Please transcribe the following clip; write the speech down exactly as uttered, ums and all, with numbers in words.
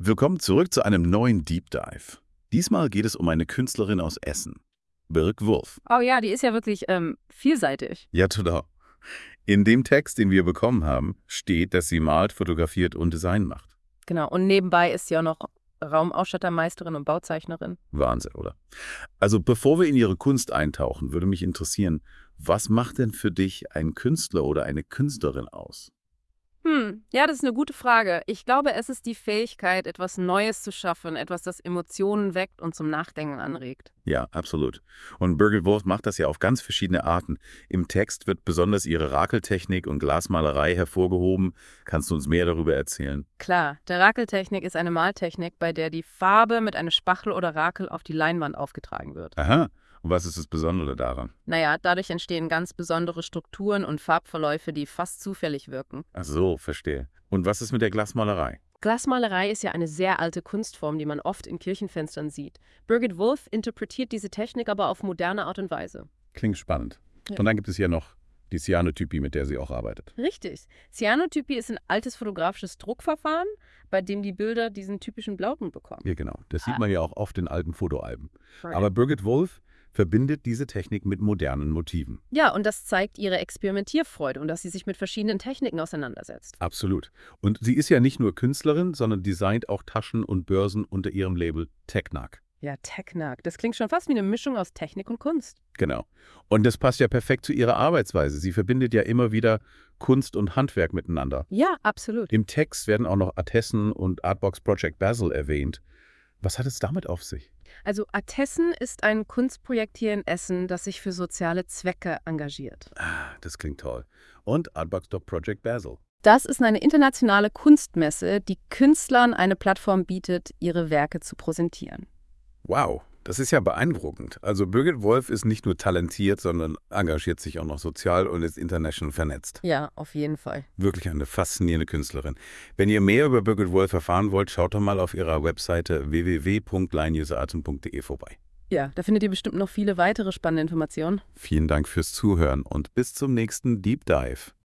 Willkommen zurück zu einem neuen Deep Dive. Diesmal geht es um eine Künstlerin aus Essen, Birk Wulff. Oh ja, die ist ja wirklich ähm, vielseitig. Ja, total. In dem Text, den wir bekommen haben, steht, dass sie malt, fotografiert und Design macht. Genau, und nebenbei ist sie auch noch Raumausstattermeisterin und Bauzeichnerin. Wahnsinn, oder? Also bevor wir in ihre Kunst eintauchen, würde mich interessieren, was macht denn für dich ein Künstler oder eine Künstlerin aus? Hm, ja, das ist eine gute Frage. Ich glaube, es ist die Fähigkeit, etwas Neues zu schaffen, etwas, das Emotionen weckt und zum Nachdenken anregt. Ja, absolut. Und Birgit Wulff macht das ja auf ganz verschiedene Arten. Im Text wird besonders ihre Rakeltechnik und Glasmalerei hervorgehoben. Kannst du uns mehr darüber erzählen? Klar, der Rakeltechnik ist eine Maltechnik, bei der die Farbe mit einem Spachtel oder Rakel auf die Leinwand aufgetragen wird. Aha. Und was ist das Besondere daran? Naja, dadurch entstehen ganz besondere Strukturen und Farbverläufe, die fast zufällig wirken. Ach so, verstehe. Und was ist mit der Glasmalerei? Glasmalerei ist ja eine sehr alte Kunstform, die man oft in Kirchenfenstern sieht. Birgit Wulff interpretiert diese Technik aber auf moderne Art und Weise. Klingt spannend. Ja. Und dann gibt es ja noch die Cyanotypie, mit der sie auch arbeitet. Richtig. Cyanotypie ist ein altes fotografisches Druckverfahren, bei dem die Bilder diesen typischen Blauton bekommen. Ja, genau. Das sieht man ja auch oft in alten Fotoalben. Right. Aber Birgit Wulff verbindet diese Technik mit modernen Motiven. Ja, und das zeigt ihre Experimentierfreude und dass sie sich mit verschiedenen Techniken auseinandersetzt. Absolut. Und sie ist ja nicht nur Künstlerin, sondern designt auch Taschen und Börsen unter ihrem Label Teknak. Ja, Teknak. Das klingt schon fast wie eine Mischung aus Technik und Kunst. Genau. Und das passt ja perfekt zu ihrer Arbeitsweise. Sie verbindet ja immer wieder Kunst und Handwerk miteinander. Ja, absolut. Im Text werden auch noch Artessen und Artbox Project Basel erwähnt. Was hat es damit auf sich? Also Artessen ist ein Kunstprojekt hier in Essen, das sich für soziale Zwecke engagiert. Ah, das klingt toll. Und Artbox Project Basel. Das ist eine internationale Kunstmesse, die Künstlern eine Plattform bietet, ihre Werke zu präsentieren. Wow, das ist ja beeindruckend. Also Birgit Wulff ist nicht nur talentiert, sondern engagiert sich auch noch sozial und ist international vernetzt. Ja, auf jeden Fall. Wirklich eine faszinierende Künstlerin. Wenn ihr mehr über Birgit Wulff erfahren wollt, schaut doch mal auf ihrer Webseite w w w punkt line user atem punkt de vorbei. Ja, da findet ihr bestimmt noch viele weitere spannende Informationen. Vielen Dank fürs Zuhören und bis zum nächsten Deep Dive.